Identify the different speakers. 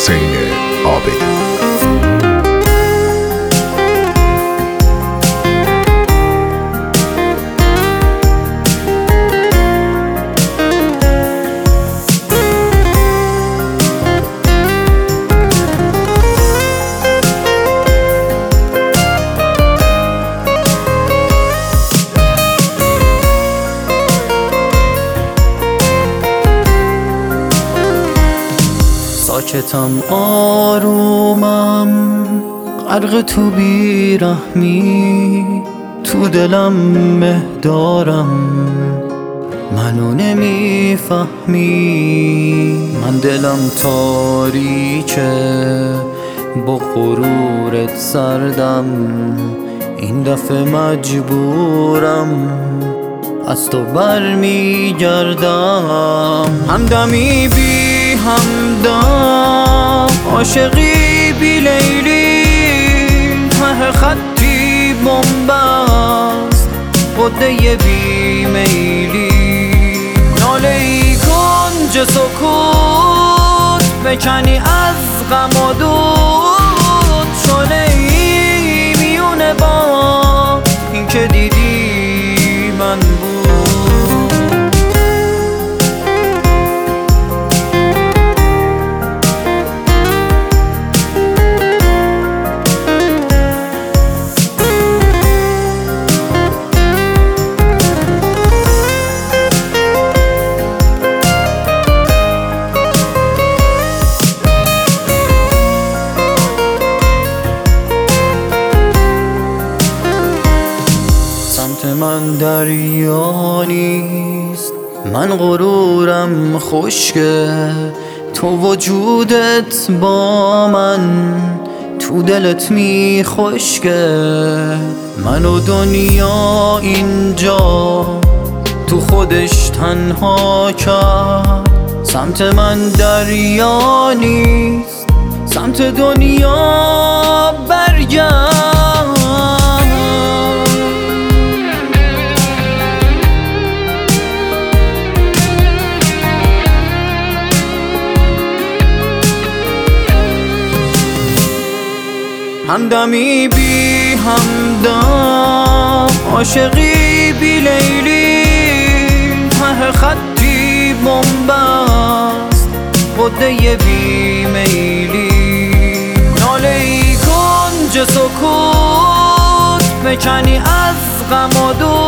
Speaker 1: حسین عابدی.
Speaker 2: ساکتم آرومم غرق تو بیرحمی، تو دلم مه دارم منو نمیفهمی. من دلم تاریکه با غرورت سردم، این دفعه مجبورم از تو برمیگردم. همدمی بی همدم، عاشقی بی لیلی، ته خطی بنبست قده بی میلی. ناله ای کنج سکوت بکنی از غم و دود، شعله ای میونه با این که دیدی من بود. سمت من دریا نیست، من غرورم خشکه، تو وجودت با من تو دلت می خشکه. من و دنیا اینجا تو خودش تنها کرد. سمت من دریا نیست، سمت دنیا برگرد. همدمی بی همدم، عاشقی بی لیلی، ته خطی بنبست قده بی میلی. ناله ای کنج سکوت بکنی از غم و دود،